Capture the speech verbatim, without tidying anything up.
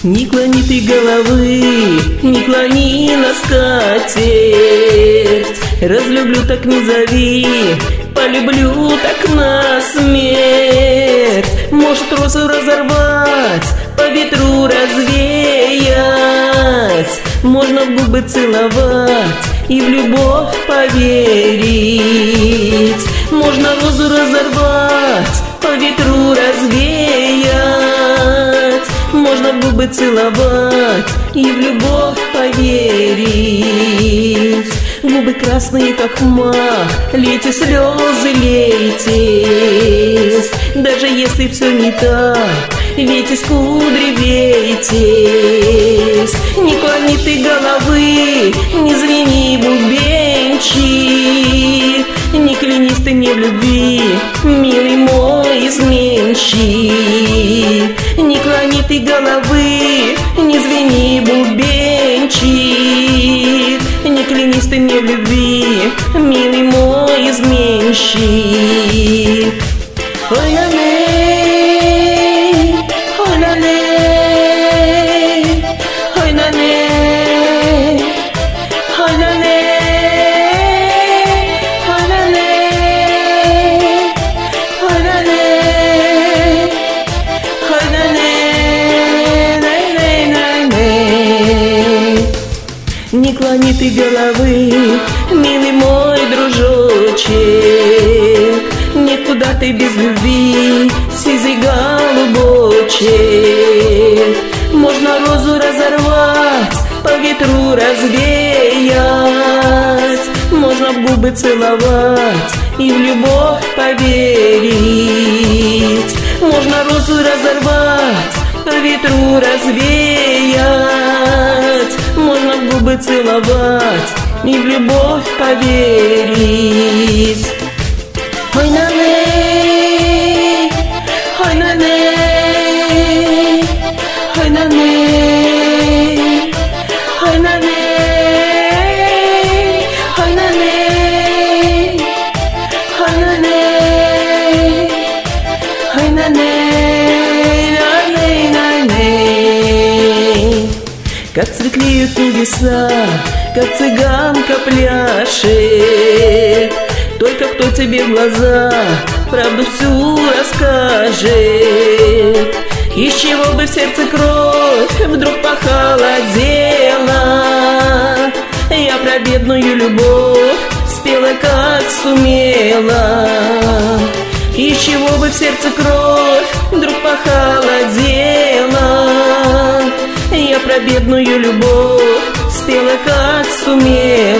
Не клони ты головы, не клони на скатерть. Разлюблю, так не зови, полюблю, так на смерть. Может, розу разорвать, по ветру развеять. Можно в губы целовать и в любовь поверить. Можно розу разорвать, по ветру развеять. Можно в губы целовать и в любовь поверить. Губы красные, как мах, лейте слезы, лейтесь. Даже если все не так, вейтесь, кудри, вейтесь. Не клони ты головы, не звени, бубенчик. Не клянись ты мне в любви, милый мой изменщик. Не клони ты головы, не звени, бубенчик. Не клянись ты мне в любви, милый мой изменщик. Ой, на ней, ой, на ней, ой, на ней, ой, на ней, ой, на ней, ой, на ней, ой, на ней, най, най, най, най. Не клони ты головы, милый мой дружочек. Никуда ты без любви, сизый голубочек. Можно розу разорвать, по ветру развеять. Можно в губы целовать и в любовь поверить. Можно розу разорвать, по ветру развеять. Можно в губы целовать и в любовь поверить. Ой, на ней, ой, на ней, ой, на ней, ой, на ней, ой, на ней, ой, на ней, ой, на ней, на ней, на ней. Как светлеют небеса, как цыганка пляшет. Только кто тебе в глаза правду всю расскажет. Из чего бы в сердце кровь вдруг похолодела. Я про бедную любовь спела, как сумела. Из чего бы в сердце кровь вдруг похолодела. Я про бедную любовь спела, как сумела.